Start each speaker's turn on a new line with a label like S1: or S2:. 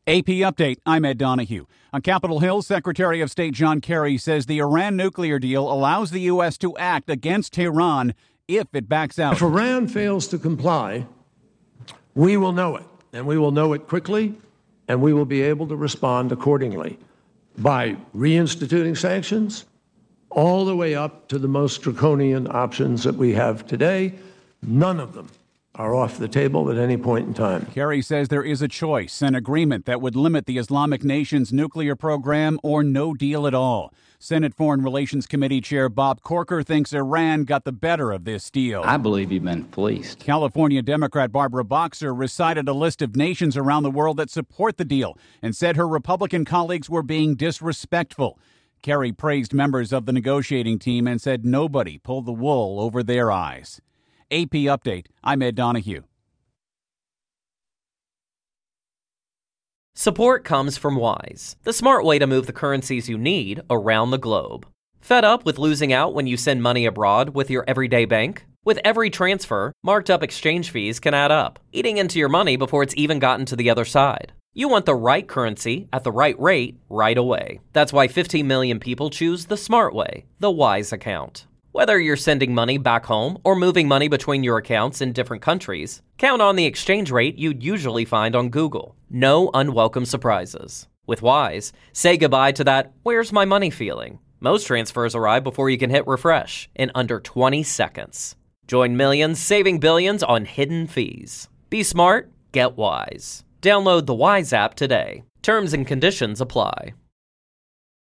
S1: AP Update, I'm Ed Donahue. On Capitol Hill, Secretary of State John Kerry says the Iran nuclear deal allows the U.S. to act against Tehran if it backs out.
S2: If Iran fails to comply, we will know it, and we will know it quickly, and we will be able to respond accordingly by reinstituting sanctions all the way up to the most draconian options that we have today. None of them are off the table at any point in time.
S1: Kerry says there is a choice, an agreement that would limit the Islamic nation's nuclear program or no deal at all. Senate Foreign Relations Committee Chair Bob Corker thinks Iran got the better of this deal.
S3: I believe you've been fleeced.
S1: California Democrat Barbara Boxer recited a list of nations around the world that support the deal and said her Republican colleagues were being disrespectful. Kerry praised members of the negotiating team and said nobody pulled the wool over their eyes. AP Update, I'm Ed Donahue.
S4: Support comes from Wise, the smart way to move the currencies you need around the globe. Fed up with losing out when you send money abroad with your everyday bank? With every transfer, marked up exchange fees can add up, eating into your money before it's even gotten to the other side. You want the right currency at the right rate right away. That's why 15 million people choose the smart way, the Wise account. Whether you're sending money back home or moving money between your accounts in different countries, count on the exchange rate you'd usually find on Google. No unwelcome surprises. With Wise, say goodbye to that "where's my money" feeling. Most transfers arrive before you can hit refresh in under 20 seconds. Join millions saving billions on hidden fees. Be smart, get Wise. Download the Wise app today. Terms and conditions apply.